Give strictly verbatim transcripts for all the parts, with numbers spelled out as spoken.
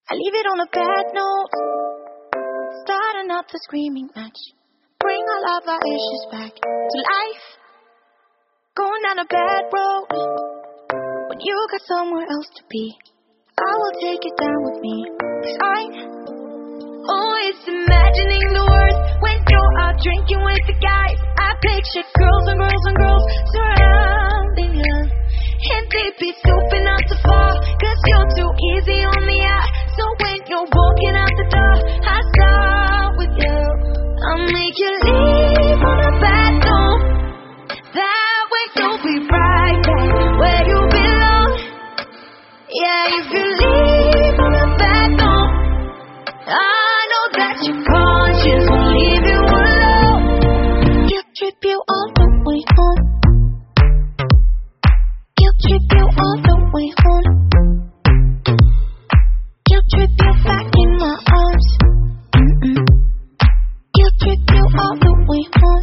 I leave it on a bad note, starting up the screaming match. Bring all of our issues back to life. Going down a bad road when you got somewhere else to be. I will take it down with me, 'cause I'm always imagining the worst when you're out drinking with the guys. I picture girls and girls and girls surrounding you, and they be souping up to fall, 'cause you're too easy on the eye. So when you're walking out the door, I start with you. I'll make you leave on a bad note. That way you'll be right back where you belong. Yeah, if you leave on a bad note, I know that your conscience won't leave you alone. Guilt trip you all the way home. Guilt trip you all the way home. Guilt trip you back in my arms. Mm-mm. Guilt trip you all the way home.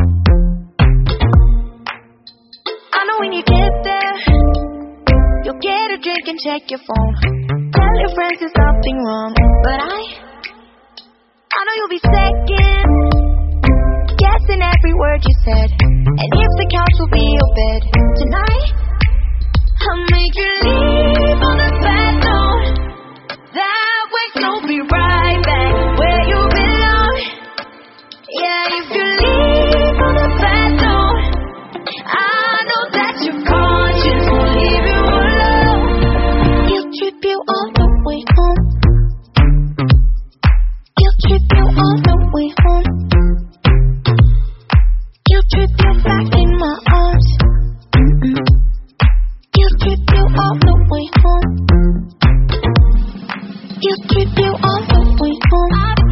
I know when you get there, you'll get a drink and check your phone. Tell your friends there's nothing wrong, but I I know you'll be second guessing every word you said, and if the couch will be your bed tonight, I'll make you leave on a bad note. That way you'll be right back where you belong. Yeah, if you leave on a bad note, I know that your conscience won't leave you alone. Guilt trip you all the way home. Guilt trip you all the way home. Guilt trip you back in my arms. Mm-mm. Guilt trip you all the way home. Guilt trip you all the way home.